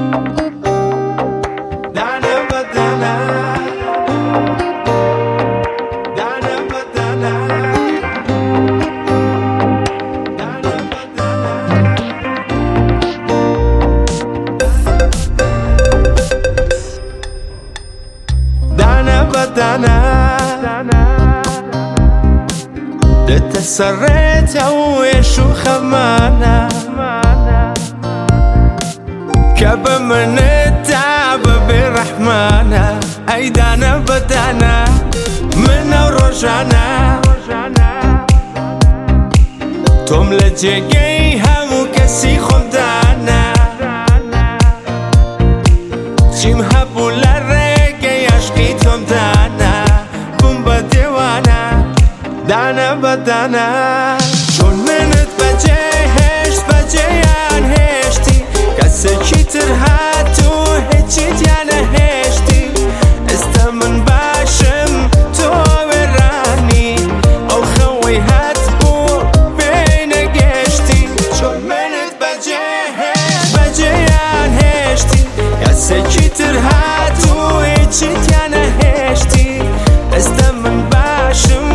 تسريت ويشو خمانة كب من التعب برحمانة أيدانا بدانا من رجعنا توم لجيها مكسي خمدانا جيمها بولا ريكي عشقي توم دانا بومبا ديوانا دانا بدانا چون منت بجهشت بجیان هشتی کسی چی تر هاتو هیچی دیانه هشتی استمن باشم تو ورانی او خوی هات بو بین گشتی چون منت بجهشت بجیان هشتی کسی چی تر هاتو هیچی دیانه هشتی استمن باشم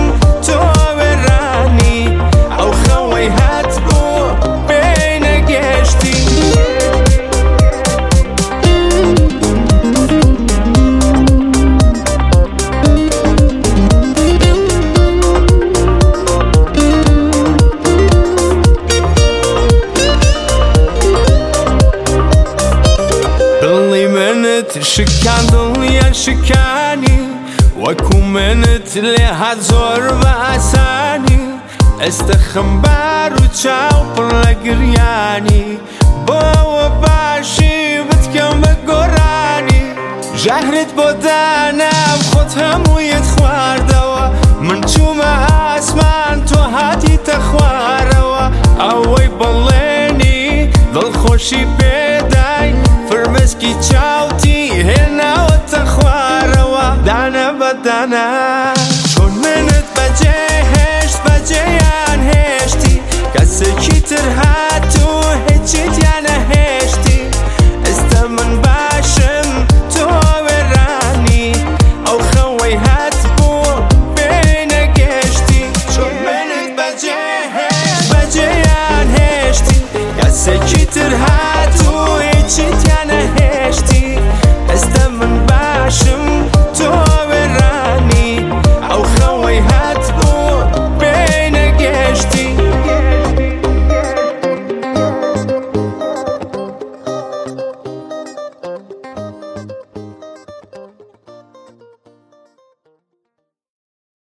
شكان دنيا شكاني وكون منت لها زور بأساني استخبار وتشاو برقرياني بوا باشي بتكم بقراني جهرت بودانا بخوتهم ويتخوار دوا من توم اسمان تو هاتي تخواروا اوي بليني ظل خوشي بي